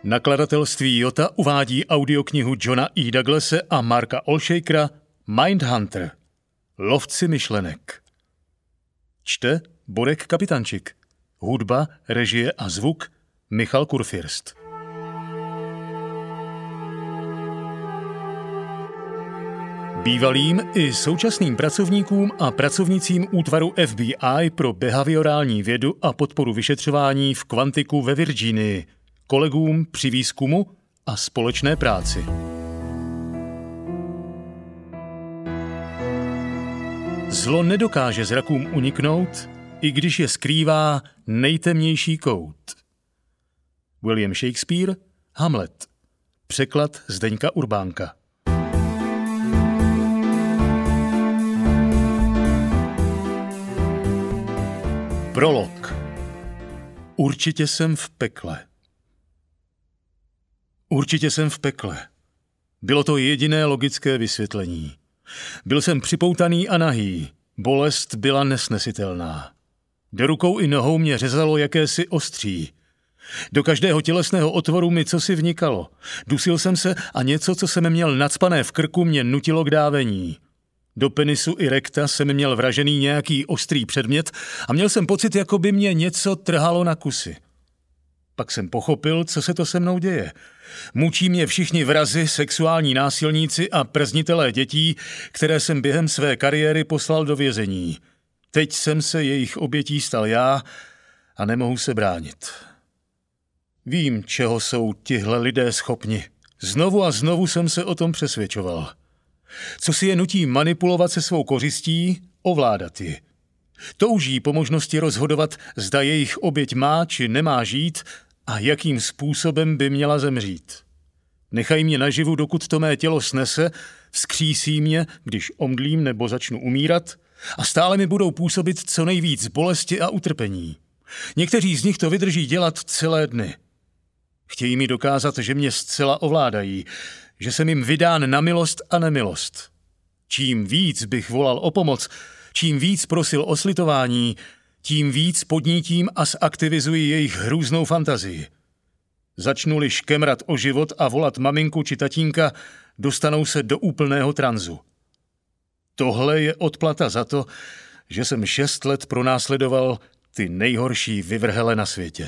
Nakladatelství Jota uvádí audioknihu Johna E. Douglase a Marka Olshakera Mindhunter. Lovci myšlenek. Čte Borek Kapitančik. Hudba, režie a zvuk Michal Kurfürst. Bývalým i současným pracovníkům a pracovnicím útvaru FBI pro behaviorální vědu a podporu vyšetřování v Quanticu ve Virginii, kolegům při výzkumu a společné práci. Zlo nedokáže zrakům uniknout, i když je skrývá nejtemnější kout. William Shakespeare, Hamlet. Překlad Zdeňka Urbánka. Prolog. Určitě jsem v pekle. Určitě jsem v pekle. Bylo to jediné logické vysvětlení. Byl jsem připoutaný a nahý. Bolest byla nesnesitelná. Do rukou i nohou mě řezalo jakési ostří. Do každého tělesného otvoru mi cosi vnikalo. Dusil jsem se a něco, co jsem měl nacpané v krku, mě nutilo k dávení. Do penisu i rekta jsem měl vražený nějaký ostrý předmět a měl jsem pocit, jako by mě něco trhalo na kusy. Pak jsem pochopil, co se to se mnou děje. Mučí mě všichni vrazi, sexuální násilníci a prznitelé dětí, které jsem během své kariéry poslal do vězení. Teď jsem se jejich obětí stal já a nemohu se bránit. Vím, čeho jsou tihle lidé schopni. Znovu a znovu jsem se o tom přesvědčoval. Co si je nutí manipulovat se svou kořistí, ovládat ji. Touží po možnosti rozhodovat, zda jejich oběť má či nemá žít a jakým způsobem by měla zemřít. Nechají mě naživu, dokud to mé tělo snese, vzkřísí mě, když omdlím nebo začnu umírat a stále mi budou působit co nejvíc bolesti a utrpení. Někteří z nich to vydrží dělat celé dny. Chtějí mi dokázat, že mě zcela ovládají, že jsem jim vydán na milost a nemilost. Čím víc bych volal o pomoc, čím víc prosil o slitování, tím víc podnítím a zaktivizuji jejich hrůznou fantazii. Začnu-li škemrat o život a volat maminku či tatínka, dostanou se do úplného tranzu. Tohle je odplata za to, že jsem 6 let pronásledoval ty nejhorší vyvrhele na světě.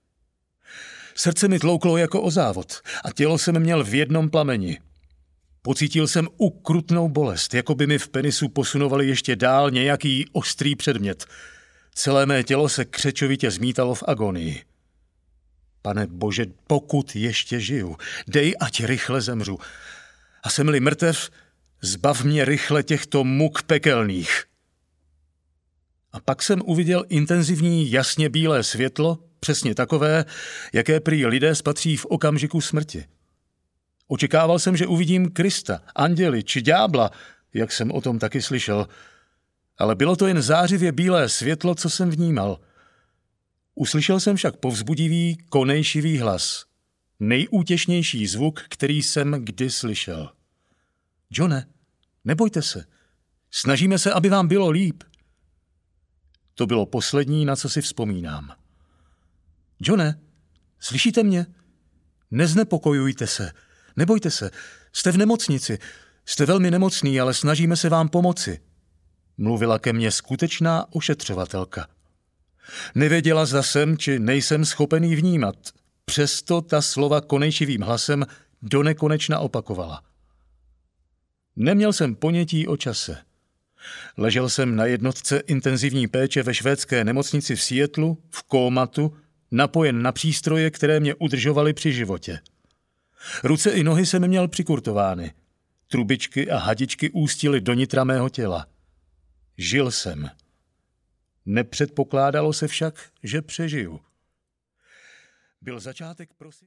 Srdce mi tlouklo jako o závod a tělo jsem měl v jednom plameni. Pocítil jsem ukrutnou bolest, jako by mi v penisu posunovali ještě dál nějaký ostrý předmět. Celé mé tělo se křečovitě zmítalo v agonii. Pane Bože, pokud ještě žiju, dej, ať rychle zemřu. A jsem-li mrtev, zbav mě rychle těchto muk pekelných. A pak jsem uviděl intenzivní, jasně bílé světlo, přesně takové, jaké prý lidé spatří v okamžiku smrti. Očekával jsem, že uvidím Krista, anděli či ďábla, jak jsem o tom taky slyšel, ale bylo to jen zářivě bílé světlo, co jsem vnímal. Uslyšel jsem však povzbudivý, konejšivý hlas. Nejútěšnější zvuk, který jsem kdy slyšel. Johne, nebojte se. Snažíme se, aby vám bylo líp. To bylo poslední, na co si vzpomínám. Johne, slyšíte mě? Neznepokojujte se. Nebojte se. Jste v nemocnici. Jste velmi nemocný, ale snažíme se vám pomoci. Mluvila ke mně skutečná ošetřovatelka. Nevěděla, zda jsem či nejsem schopen jí vnímat. Přesto ta slova konejšivým hlasem donekonečna opakovala. Neměl jsem ponětí o čase. Ležel jsem na jednotce intenzivní péče ve švédské nemocnici v Seattlu, v kómatu, napojen na přístroje, které mě udržovaly při životě. Ruce i nohy jsem měl přikurtovány. Trubičky a hadičky ústily do nitra mého těla. Žil jsem. Nepředpokládalo se však, že přežiju. Byl začátek prosince.